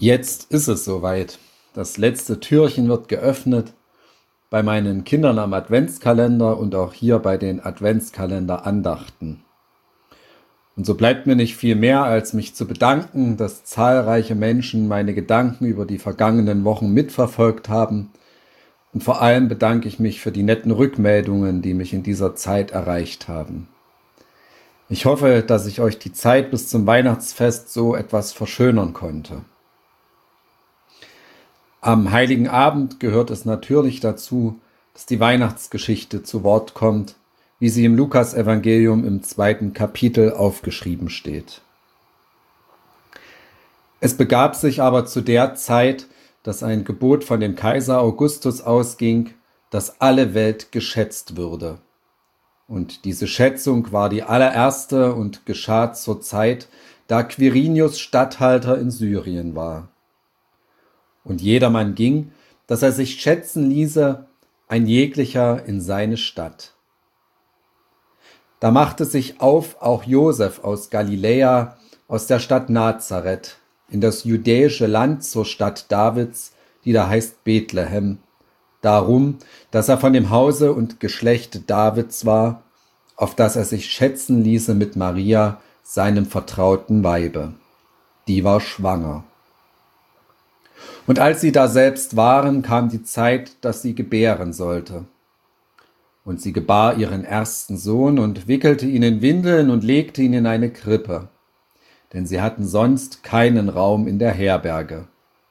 Jetzt ist es soweit. Das letzte Türchen wird geöffnet bei meinen Kindern am Adventskalender und auch hier bei den Adventskalender-Andachten. Und so bleibt mir nicht viel mehr, als mich zu bedanken, dass zahlreiche Menschen meine Gedanken über die vergangenen Wochen mitverfolgt haben. Und vor allem bedanke ich mich für die netten Rückmeldungen, die mich in dieser Zeit erreicht haben. Ich hoffe, dass ich euch die Zeit bis zum Weihnachtsfest so etwas verschönern konnte. Am Heiligen Abend gehört es natürlich dazu, dass die Weihnachtsgeschichte zu Wort kommt, wie sie im Lukasevangelium im 2. Kapitel aufgeschrieben steht. Es begab sich aber zu der Zeit, dass ein Gebot von dem Kaiser Augustus ausging, dass alle Welt geschätzt würde. Und diese Schätzung war die allererste und geschah zur Zeit, da Quirinius Statthalter in Syrien war. Und jedermann ging, dass er sich schätzen ließe, ein jeglicher in seine Stadt. Da machte sich auf auch Josef aus Galiläa, aus der Stadt Nazareth, in das judäische Land zur Stadt Davids, die da heißt Bethlehem, darum, dass er von dem Hause und Geschlechte Davids war, auf das er sich schätzen ließe mit Maria, seinem vertrauten Weibe. Die war schwanger. Und als sie da selbst waren, kam die Zeit, dass sie gebären sollte. Und sie gebar ihren ersten Sohn und wickelte ihn in Windeln und legte ihn in eine Krippe, denn sie hatten sonst keinen Raum in der Herberge.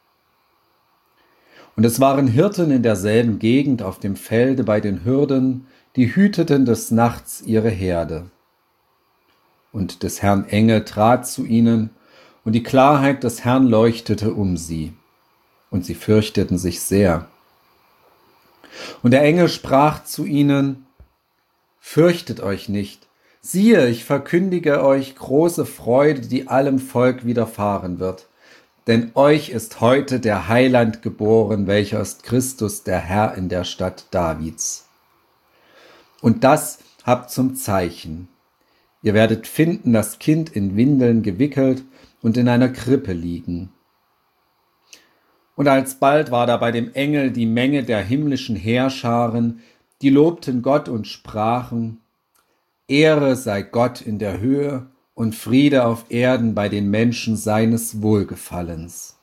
Und es waren Hirten in derselben Gegend auf dem Felde bei den Hürden, die hüteten des Nachts ihre Herde. Und des Herrn Engel trat zu ihnen, und die Klarheit des Herrn leuchtete um sie. Und sie fürchteten sich sehr. Und der Engel sprach zu ihnen: Fürchtet euch nicht. Siehe, ich verkündige euch große Freude, die allem Volk widerfahren wird. Denn euch ist heute der Heiland geboren, welcher ist Christus, der Herr in der Stadt Davids. Und das habt zum Zeichen. Ihr werdet finden das Kind in Windeln gewickelt und in einer Krippe liegen. Und alsbald war da bei dem Engel die Menge der himmlischen Heerscharen, die lobten Gott und sprachen: Ehre sei Gott in der Höhe und Friede auf Erden bei den Menschen seines Wohlgefallens.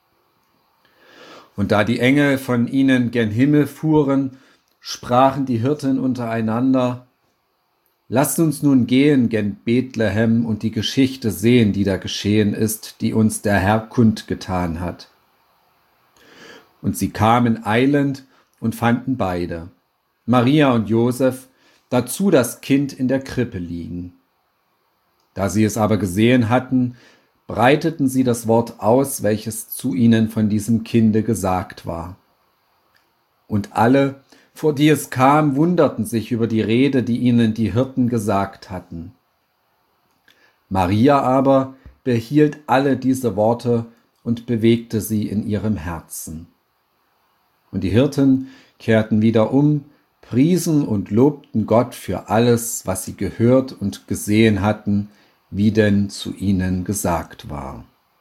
Und da die Engel von ihnen gen Himmel fuhren, sprachen die Hirten untereinander: Lasst uns nun gehen gen Bethlehem und die Geschichte sehen, die da geschehen ist, die uns der Herr kundgetan hat. Und sie kamen eilend und fanden beide, Maria und Josef, dazu das Kind in der Krippe liegen. Da sie es aber gesehen hatten, breiteten sie das Wort aus, welches zu ihnen von diesem Kinde gesagt war. Und alle, vor die es kam, wunderten sich über die Rede, die ihnen die Hirten gesagt hatten. Maria aber behielt alle diese Worte und bewegte sie in ihrem Herzen. Und die Hirten kehrten wieder um, priesen und lobten Gott für alles, was sie gehört und gesehen hatten, wie denn zu ihnen gesagt war.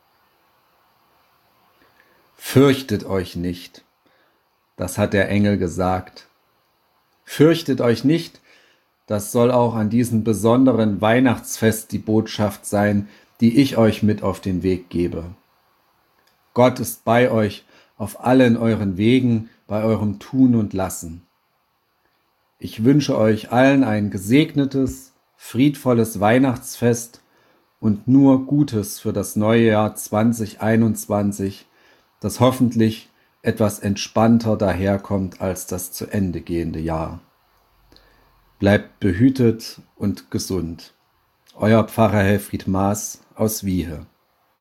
Fürchtet euch nicht, das hat der Engel gesagt. Fürchtet euch nicht, das soll auch an diesem besonderen Weihnachtsfest die Botschaft sein, die ich euch mit auf den Weg gebe. Gott ist bei euch auf allen euren Wegen, bei eurem Tun und Lassen. Ich wünsche euch allen ein gesegnetes, friedvolles Weihnachtsfest und nur Gutes für das neue Jahr 2021, das hoffentlich etwas entspannter daherkommt als das zu Ende gehende Jahr. Bleibt behütet und gesund. Euer Pfarrer Helfried Maas aus Wiehe.